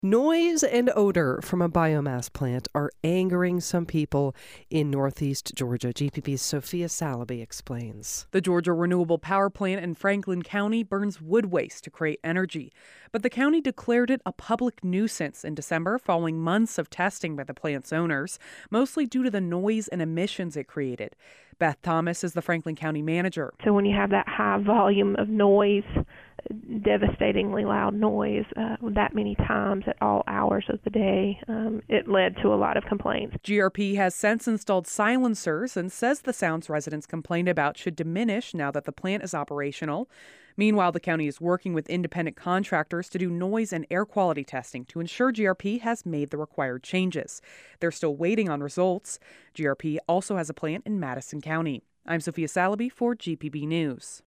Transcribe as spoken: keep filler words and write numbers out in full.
Noise and odor from a biomass plant are angering some people in Northeast Georgia. G P P's Sophia Salaby explains. The Georgia Renewable Power Plant in Franklin County burns wood waste to create energy. But the county declared it a public nuisance in December following months of testing by the plant's owners, mostly due to the noise and emissions it created. Beth Thomas is the Franklin County manager. So when you have that high volume of noise, devastatingly loud noise, uh, that many times at all hours of the day, um, it led to a lot of complaints. G R P has since installed silencers and says the sounds residents complained about should diminish now that the plant is operational. Meanwhile, the county is working with independent contractors to do noise and air quality testing to ensure G R P has made the required changes. They're still waiting on results. G R P also has a plant in Madison County. I'm Sophia Salaby for G P B News.